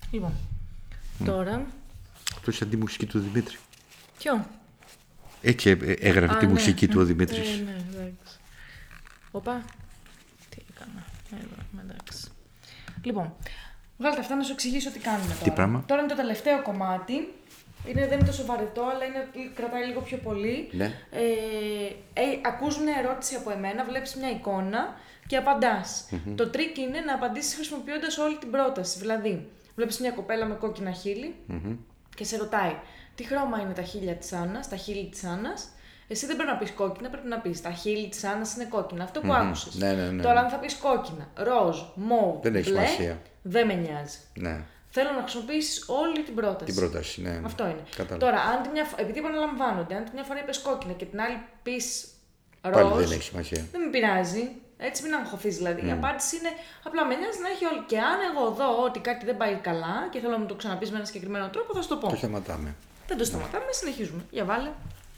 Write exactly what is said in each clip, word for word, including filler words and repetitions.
Λοιπόν, mm. τώρα... Αυτό σαν τη μουσική του Δημήτρη. Ποιο? Έτσι έγραφε Α, τη ναι. μουσική του ο Δημήτρης. Ε, ναι, εντάξει. Οπα, τι έκανα. Εδώ, εντάξει. Λοιπόν, βγάλτε αυτά να σου εξηγήσω τι κάνουμε τώρα. Τι πράγμα? Τώρα είναι το τελευταίο κομμάτι. Είναι, δεν είναι τόσο βαρετό, αλλά είναι, κρατάει λίγο πιο πολύ. Ναι. Ε, ε, ακούς μια ερώτηση από εμένα, βλέπεις μια εικόνα και απαντάς. Mm-hmm. Το τρίκ είναι να απαντήσεις χρησιμοποιώντας όλη την πρόταση. Δηλαδή, βλέπεις μια κοπέλα με κόκκινα χείλη mm-hmm. και σε ρωτάει τι χρώμα είναι τα χείλια της Άννας, τα χείλη της Άννας. Εσύ δεν πρέπει να πεις κόκκινα, πρέπει να πεις τα χείλη της Άννας είναι κόκκινα. Αυτό που mm-hmm. άκουσες. Ναι, ναι, ναι. Τώρα, αν θα πεις κόκκινα, ροζ, μόβ, δεν έχει μπλε, σημασία. Δεν με νοιάζει. Ναι. Θέλω να χρησιμοποιήσεις όλη την πρόταση. Την πρόταση, ναι. Αυτό είναι. Κατάλαβα. Τώρα, αν την μια, επειδή επαναλαμβάνονται, αν την μια φορά είπες κόκκινα και την άλλη πεις ροζ. Πάλι δεν έχει σημασία. Δεν με πειράζει. Έτσι, μην αγχωθείς δηλαδή. Mm. Η απάντηση είναι απλά με νοιάζει να έχει όλη. Και αν εγώ δω ότι κάτι δεν πάει καλά και θέλω να μου το ξαναπείς με ένα συγκεκριμένο τρόπο, θα σου το πω. Το σταματάμε. Δεν το σταματάμε, ναι. Συνεχίζουμε. Για βάλε.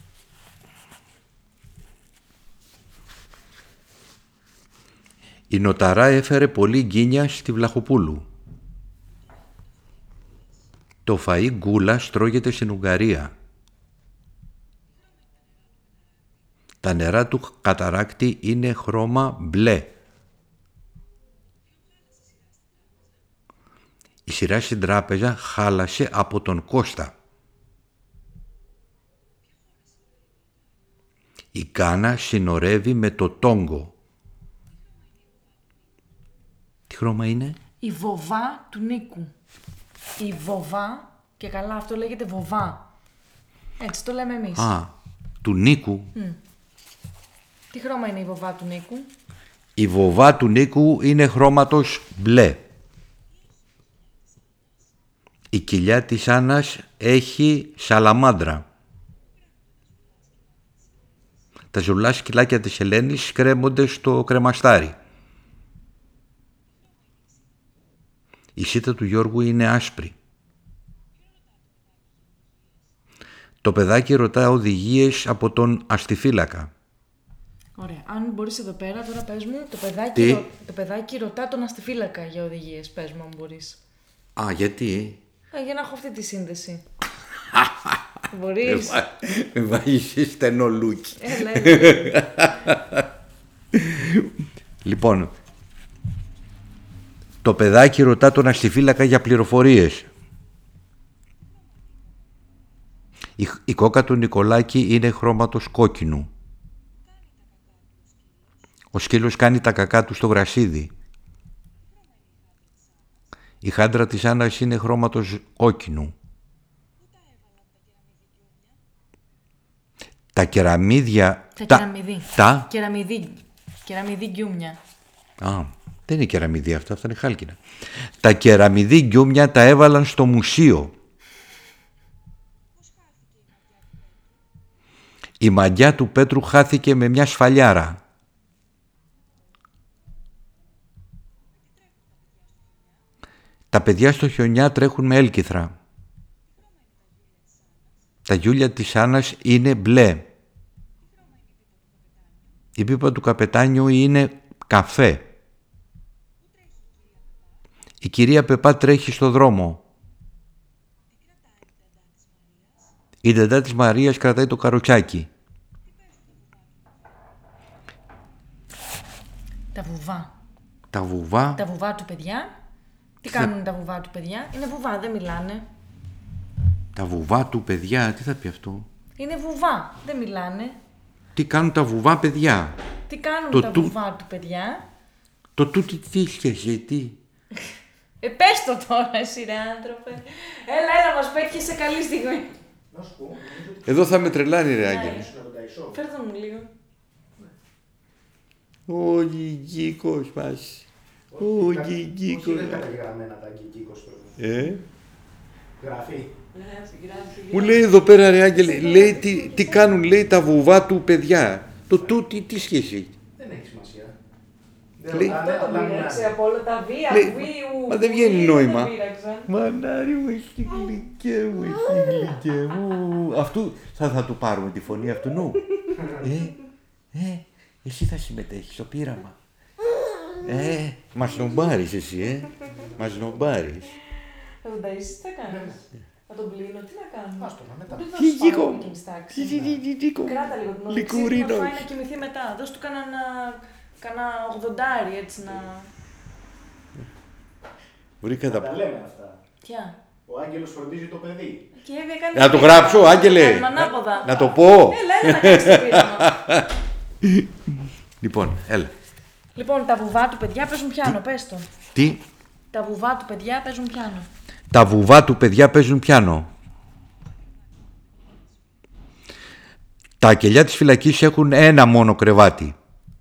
Η Νοταρά έφερε πολύ γκίνια στη Βλαχοπούλου. Το φαΐ γκούλας τρώγεται στην Ουγγαρία. Τα νερά του καταράκτη είναι χρώμα μπλε. Η σειρά στην τράπεζα χάλασε από τον Κώστα. Η Κάνα συνορεύει με το Τόγκο. Τι χρώμα είναι? Η βοβά του Νίκου. Η βοβά, και καλά αυτό λέγεται βοβά. Έτσι το λέμε εμείς. Α, του Νίκου. Mm. Τι χρώμα είναι η βοβά του Νίκου? Η βοβά του Νίκου είναι χρώματος μπλε. Η κοιλιά της Άννας έχει σαλαμάντρα. Τα ζουλά σκυλάκια της Ελένης κρέμονται στο κρεμαστάρι. Η σίτα του Γιώργου είναι άσπρη. Το παιδάκι ρωτά οδηγίες από τον αστιφύλακα. Ωραία. Αν μπορείς εδώ πέρα, τώρα πες μου, το παιδάκι, ρω... το παιδάκι ρωτά τον αστιφύλακα για οδηγίες. Πες μου αν μπορείς. Α, γιατί? Ε, για να έχω αυτή τη σύνδεση. Μπορείς. Με βάζεις στενό λούκι. Ε, λέει. Λοιπόν, το παιδάκι ρωτά τον αστιφύλακα για πληροφορίες. Η, η κόκα του Νικολάκη είναι χρώματος κόκκινου. Ο σκύλος κάνει τα κακά του στο γρασίδι. Η χάντρα της Άννας είναι χρώματος κόκκινου. Τα κεραμίδια... Τα, τα κεραμιδί. Τα... Κεραμιδί. Κεραμιδί γκιούμια. Α, δεν είναι κεραμιδί αυτά, αυτά είναι χάλκινα. Τα κεραμιδί γκιούμια τα έβαλαν στο μουσείο. Η μαγιά του Πέτρου χάθηκε με μια σφαλιάρα. Τα παιδιά στο χιονιά τρέχουν με έλκυθρα. Τα γιούλια της Άννας είναι μπλε. Η πίπα του καπετάνιου είναι καφέ. Η κυρία Πεπά τρέχει στο δρόμο. Η νταντά της Μαρίας κρατάει το καροτσάκι. Τα βουβά. Τα βουβά. Τα βουβά του παιδιά. Τι κάνουν θα... τα βουβά του παιδιά? Είναι βουβά, δεν μιλάνε. Τα βουβά του παιδιά, τι θα πει αυτό? Είναι βουβά, δεν μιλάνε. Τι κάνουν τα βουβά παιδιά? Τι κάνουν το τα του... βουβά του παιδιά? Το τούτι τι σχέση, τι? Ε, πες το τώρα εσύ ρε άνθρωπε. Έλα, έλα, μας πέτυχε σε καλή στιγμή. Εδώ θα με τρελάνει ρε Άγγελε. Φέρτε μου λίγο. Ο Γιγίκος μας. Ο Γιγίκος. Πώς είναι καταγραμμένα τα Γιγίκος τώρα? Ε? Γραφή. Μου λέει εδώ πέρα ρε Άγγελε, λέει τι, τι κάνουν λέει τα βουβά του παιδιά. Το τούτι τι σχέση έχει? Δεν έχει σημασία. Λέει, Αυτό το πήραξε από όλα τα βία, λέει, βίου. μα δεν βγαίνει νόημα. Μανάρι μου, εσύ γλυκέ μου, εσύ γλυκέ μου. Αυτού θα, θα του πάρουμε τη φωνή αυτού νου. Ε, ε, εσύ θα συμμετέχεις στο πείραμα. Ε, μας νομπάρεις εσύ, ε. Μας νομπάρεις. Θα τον ταΐσεις, τι θα κάνεις. Θα τον πλύνω, τι να κάνω. Άστο, να μετά. Του δώσεις παρόλο εκείνη τη τάξη. Κράτα λίγο την οδηγία να φάει να κοιμηθεί μετά. Δώσ' του κανένα ογδοντάρι έτσι να... Βρήκα τα... Τα λέμε αυτά. Ποια? Ο Άγγελος φροντίζει το παιδί. Και Εύη έκανε Να το γράψω, Άγγελε. Να το πω. Έλα, έλα να κάνεις το πείραμα. Λοιπόν, έλα. Λοιπόν, τα βουβά του παιδιά παίζουν πιάνο, πες το. Τι? Τα βουβά του παιδιά παίζουν πιάνο. Τα βουβά του παιδιά παίζουν πιάνο. Τα κελιά της φυλακής έχουν ένα μόνο κρεβάτι.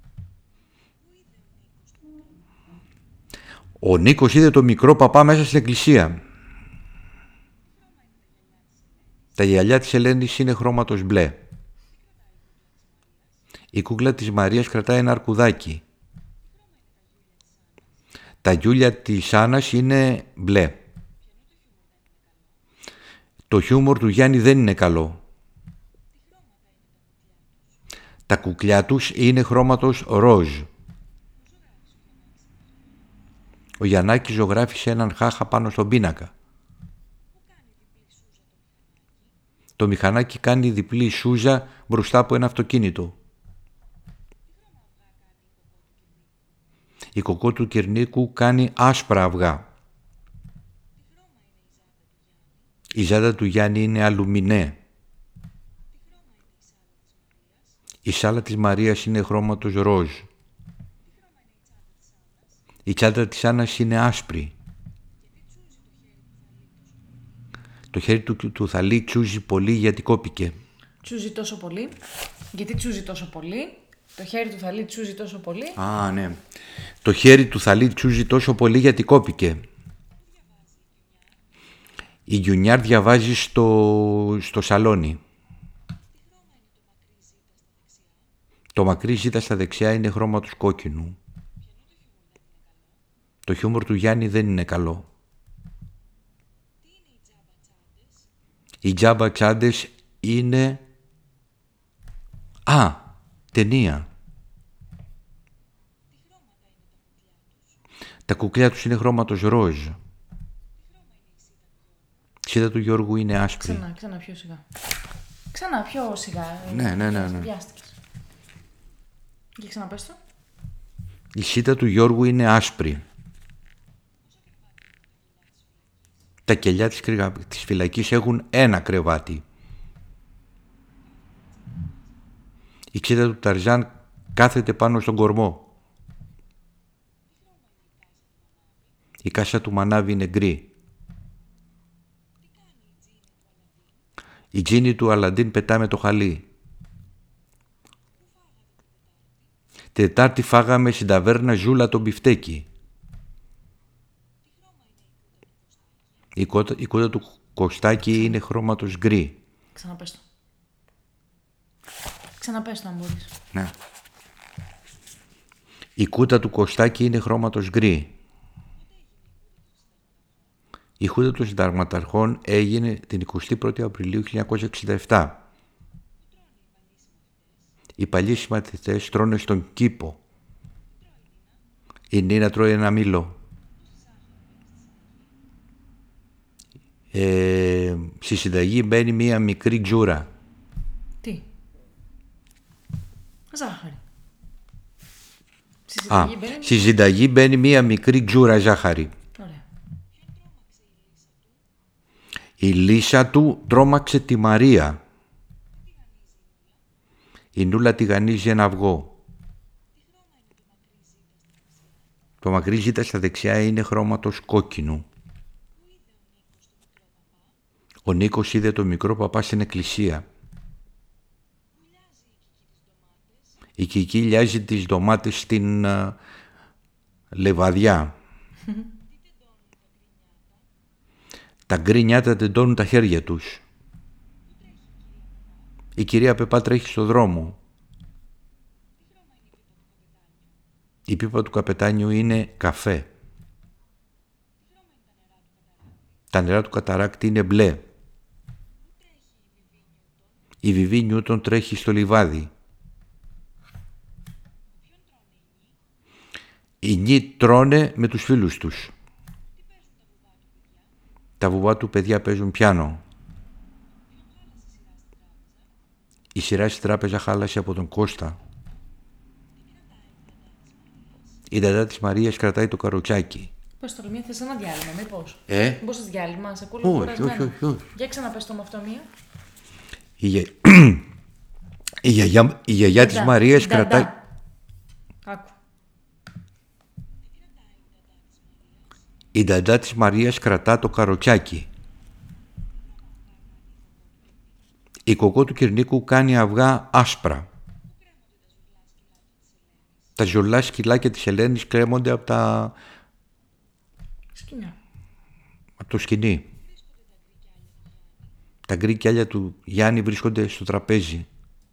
Ο Νίκος είδε το μικρό παπά μέσα στην εκκλησία. Τα γυαλιά της Ελένης είναι χρώματος μπλε. Η κούκλα της Μαρίας κρατάει ένα αρκουδάκι. Τα γιούλια της Άννας είναι μπλε. Το χιούμορ του Γιάννη δεν είναι καλό. Τα κουκλιά τους είναι χρώματος ροζ. Ο Γιαννάκης ζωγράφισε έναν χάχα πάνω στον πίνακα. Το μηχανάκι κάνει διπλή σούζα μπροστά από ένα αυτοκίνητο. Η κοκό του Κυρνίκου κάνει άσπρα αυγά. Η ζάτα του Γιάννη είναι αλουμινέ. Η σάλα της Μαρίας είναι χρώματος ροζ. Η τσάντα της Άννας είναι άσπρη. Το χέρι του, του Θαλή τσούζει πολύ γιατί κόπηκε. Τσούζει τόσο πολύ. Γιατί τσούζει τόσο πολύ. Το χέρι του Θαλή τσούζει τόσο πολύ. Α, ναι. Το χέρι του Θαλή τσούζει τόσο πολύ γιατί κόπηκε. Η Γιουνιάρ διαβάζει στο, στο σαλόνι. Το μακρύ ζήτα στα δεξιά είναι χρώματος κόκκινου. Το χιούμορ του Γιάννη δεν είναι καλό. Οι τζάμπα τσάντες είναι... Α, ταινία. Τα κουκλιά τους είναι χρώματος ροζ. Η σίτα του Γιώργου είναι άσπρη. Ξανά, ξανά πιο σιγά. Ξανά πιο σιγά. Ναι, ναι, ναι, ναι. Βιάστηκες. Και ξαναπες το. Η σίτα του Γιώργου είναι άσπρη. Τα κελιά της, κρυγα... της φυλακής έχουν ένα κρεβάτι. Η ξύτα του Ταρζάν κάθεται πάνω στον κορμό. Η κάσα του Μανάβη είναι γκρι. Η τζίνι του Αλαντίν πετά με το χαλί. Τετάρτη φάγαμε στην ταβέρνα Ζούλα το μπιφτέκι. Η κούτα, η κούτα του Κωστάκη είναι χρώματος γκρι. Ξαναπες το. Ξαναπες το αν μπορείς. Ναι. Η κούτα του Κωστάκη είναι χρώματος γκρι. Η χούτα των συνταγματαρχών έγινε την εικοστή πρώτη Απριλίου χίλια εννιακόσια εξήντα επτά. Οι παλιοί συμμαθητές τρώνε στον κήπο. Η Νίνα τρώει ένα μήλο. Ε, στη συνταγή μπαίνει μία μικρή τζούρα. Τι? Ζάχαρη. Στη Α, συνταγή μπαίνει... στη συνταγή μπαίνει μία μικρή τζούρα ζάχαρη. Ωραία. Η Λύσα του τρόμαξε τη Μαρία. Η Νούλα τηγανίζει ένα αυγό. Το μακρύ ζήτα στα δεξιά είναι χρώματος κόκκινου. Ο Νίκος είδε το μικρό παπά στην εκκλησία. Η Κική λιάζει τις ντομάτες στην uh, λεβαδιά. Τα γκρινιάτα τεντώνουν τα χέρια τους. Η κυρία Πεπά τρέχει στο δρόμο. Η πίπα του καπετάνιου είναι καφέ. Τα νερά του καταράκτη είναι μπλε. Η Βιβί Νιούτον τρέχει στο λιβάδι. Οι νι τρώνε με τους φίλους τους. Τα βουβά του παιδιά παίζουν πιάνο. Η σειρά στη τράπεζα χάλασε από τον Κώστα. Η δαντά της Μαρίας κρατάει το καροτσάκι. Πες τώρα, μία θες ένα διάλειμμα, μήπως. Ε? Μήπως θες διάλειμμα, σε ακούω λίγο Όχι, κουρασμένο. όχι, όχι, όχι. Για ξαναπες το με αυτό μία. Η, γε... η γιαγιά, η γιαγιά της Μαρίας κρατάει... Άκου. Η νταντά της Μαρίας κρατά το καροτσάκι. Η κοκό του Κυρνίκου κάνει αυγά άσπρα. Τα ζουρλά σκυλάκια της Ελένης κρέμονται από τα... Σκηνιά. από το σκηνή. Τα γκρι κιάλια του Γιάννη βρίσκονται στο τραπέζι.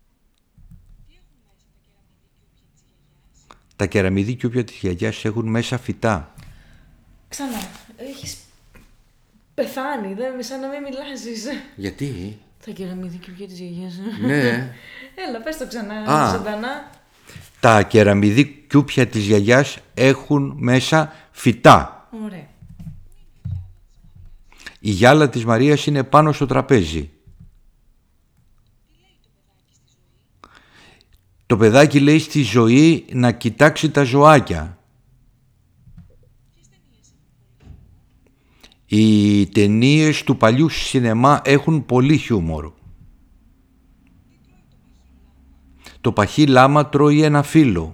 Τα κεραμιδί κιούπια της γιαγιάς έχουν μέσα φυτά. Ξανά, έχεις πεθάνει, δεν, σαν να μην μιλάζεις. Γιατί? Τα κεραμίδι κιούπια της γιαγιάς. Ναι. Έλα, πες το ξανά, Α. ζωντανά. Τα κεραμιδί κιούπια της γιαγιάς έχουν μέσα φυτά. Ωραία. Η γυάλα της Μαρίας είναι πάνω στο τραπέζι. Το παιδάκι λέει στη Ζωή να κοιτάξει τα ζωάκια. Οι ταινίες του παλιού σινεμά έχουν πολύ χιούμορ. Το παχύ λάμα τρώει ένα φύλλο.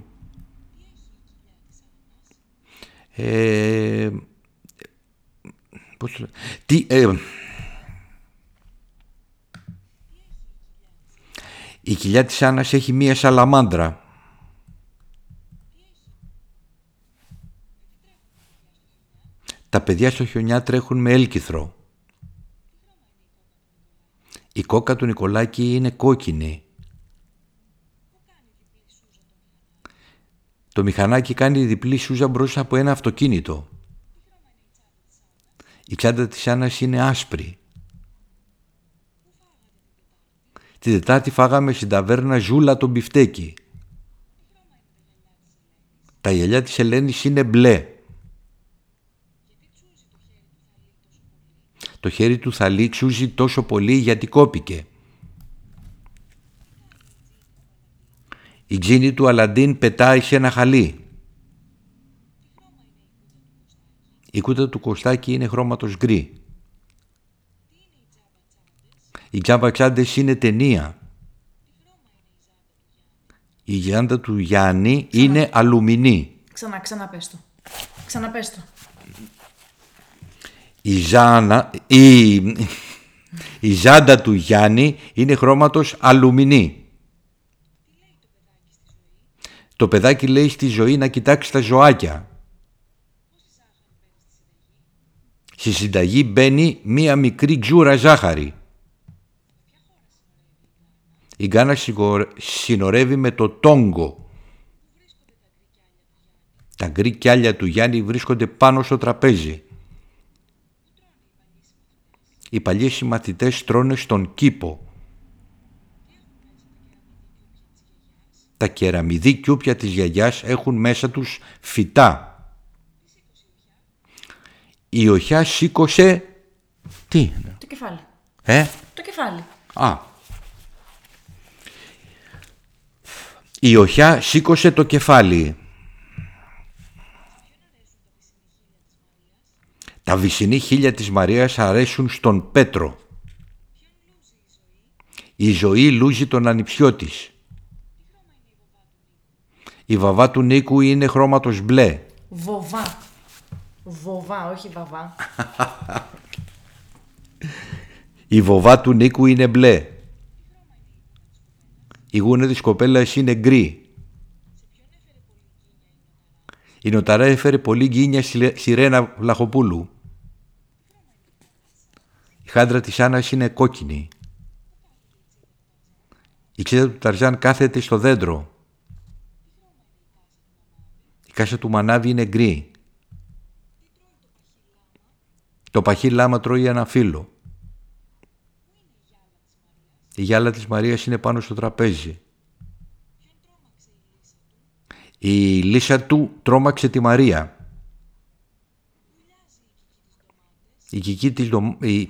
Ε, πώς το... Τι... Ε, η κοιλιά της Άννας έχει μία σαλαμάντρα. Τα παιδιά στο χιονιά τρέχουν με έλκυθρο. Η κόκα του Νικολάκη είναι κόκκινη. Το μηχανάκι κάνει διπλή σούζα μπροστά από ένα αυτοκίνητο. Η τσάντα της Άννας είναι άσπρη. Τη Δετάρτη φάγαμε στην ταβέρνα Ζούλα το μπιφτέκι. Τα γυαλιά της Ελένης είναι μπλε. Το χέρι του Θαλή ξούζει τόσο πολύ γιατί κόπηκε. Η τζίνη του Αλαντίν πετάει σε ένα χαλί. Η κούτα του Κωστάκη είναι χρώματος γκρι. Οι τζαμπατσάντες είναι ταινία. Η γιάντα του Γιάννη Ξανα... είναι αλουμινή. Ξανά, ξαναπες το. Ξαναπες το. Η, ζάνα, η, η ζάντα του Γιάννη είναι χρώματος αλουμινή. Το παιδάκι λέει στη Ζωή να κοιτάξει τα ζωάκια. Στη συνταγή μπαίνει μία μικρή τζούρα ζάχαρη. Η Γκάνα συνορεύει με το τόγκο. Τα γκρι κιάλια του Γιάννη βρίσκονται πάνω στο τραπέζι. Οι παλιοί συμμαθητές τρώνε στον κήπο. Τα κεραμιδί κιούπια της γιαγιάς έχουν μέσα τους φυτά. Η οχιά σήκωσε... Τι? Το κεφάλι. Ε? Το κεφάλι. Α. Η οχιά σήκωσε το κεφάλι. Τα βυσσινή χείλια της Μαρίας αρέσουν στον Πέτρο. Η Ζωή λούζει τον ανιψιό της. Η βαβά του Νίκου είναι χρώματος μπλε. Βοβά. Βοβά, όχι βαβά. Η βοβά του Νίκου είναι μπλε. Η γούνα της κοπέλας είναι γκρι. Η νοταρά έφερε πολύ γκίνια στη Ρένα Βλαχοπούλου. Η χάντρα της Άννας είναι κόκκινη. Η ξέτα του Ταρζάν κάθεται στο δέντρο. Η κάσα του Μανάβη είναι γκρι. Το παχύ λάμα τρώει ένα φύλλο. Η γυάλα της Μαρίας είναι πάνω στο τραπέζι. Η Λύσα του τρόμαξε τη Μαρία. Η Κική της ντομ... Η...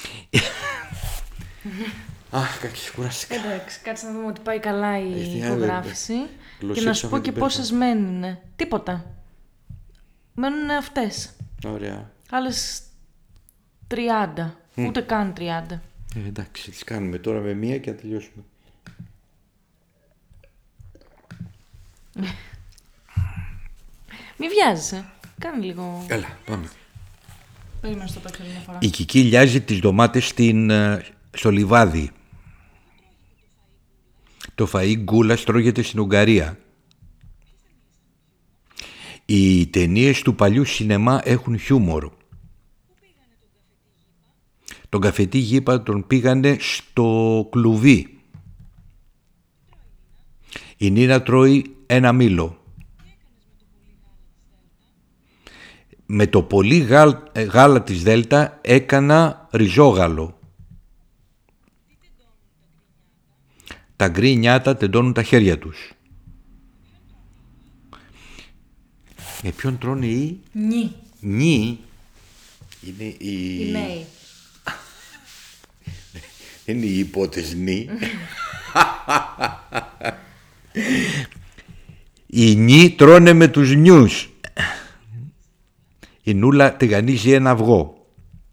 Αχ, κακή, κουράστηκα. Εντάξει, κάτσε να δούμε ότι πάει καλά η Έχει ηχογράφηση. άλλο. Και να σου πω και πόσες μένουν. Τίποτα. Μένουν αυτές. Ωραία. Άλλες τριάντα. Mm. Ούτε καν τριάντα. Ε, εντάξει, τις κάνουμε τώρα με μία και να τελειώσουμε. Μη βιάζεσαι. Κάνε λίγο. Έλα, πάμε. Περίμενε στο παίξω μια φορά. Η Κική λιάζει τις ντομάτες στην, στο λιβάδι. Το φαΐ γκούλας τρώγεται στην Ουγγαρία. Οι ταινίες του παλιού σινεμά έχουν χιούμορ. Τον καφετή Γήπα τον πήγανε στο κλουβί. Η Νίνα τρώει ένα μήλο. Με το πολύ γάλ, γάλα της Δέλτα έκανα ριζόγαλο. Τα γκρι νιάτα τεντώνουν τα χέρια τους. Με ποιον τρώνε οι... Νι. Νι. Είναι οι... Οι νέοι. Είναι οι υπότες νι. Οι νι τρώνε με τους νιούς. Η Νούλα τηγανίζει ένα αυγό.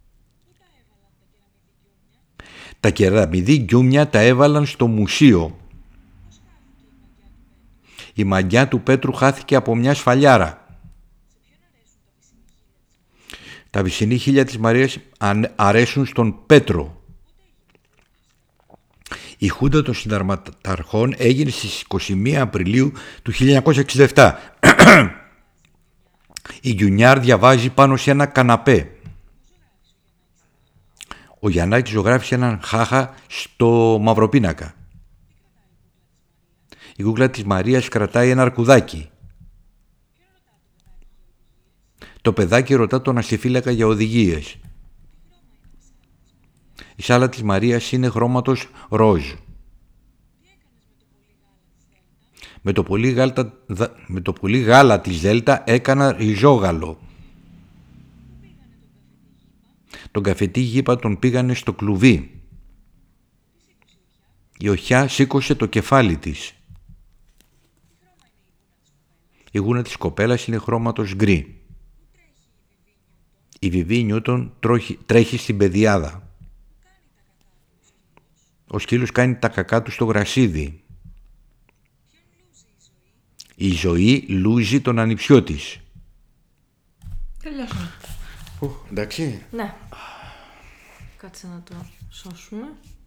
Τα κεραμιδί γκιούμια τα έβαλαν στο μουσείο. Η μαγιά του Πέτρου χάθηκε από μια σφαλιάρα. Τα βυσσινή χείλια της Μαρίας αρέσουν στον Πέτρο. Η Χούντα των Συνταγματαρχών έγινε στις είκοσι μία Απριλίου του χίλια εννιακόσια εξήντα επτά. Η Γιουνιάρ διαβάζει πάνω σε ένα καναπέ. Ο Γιαννάκης ζωγράφησε έναν χάχα στο μαυροπίνακα. Η κούκλα της Μαρίας κρατάει ένα αρκουδάκι. Το παιδάκι ρωτά τον αστιφύλακα για οδηγίες. Η σάλα της Μαρίας είναι χρώματος ροζ. Με το πολύ γάλα, με το πολύ γάλα της Δέλτα έκανα ριζόγαλο. Τον καφετή Γήπα τον πήγανε στο κλουβί. Η Οχιά σήκωσε το κεφάλι της. Η γούνα της κοπέλας είναι χρώματος γκρι. Η Βιβί Νιούτον τρέχει στην πεδιάδα. Ο σκύλος κάνει τα κακά του στο γρασίδι. Η Ζωή λούζει τον ανιψιό της. Τελειώσαμε. Εντάξει. Ναι. Κάτσε να το σώσουμε.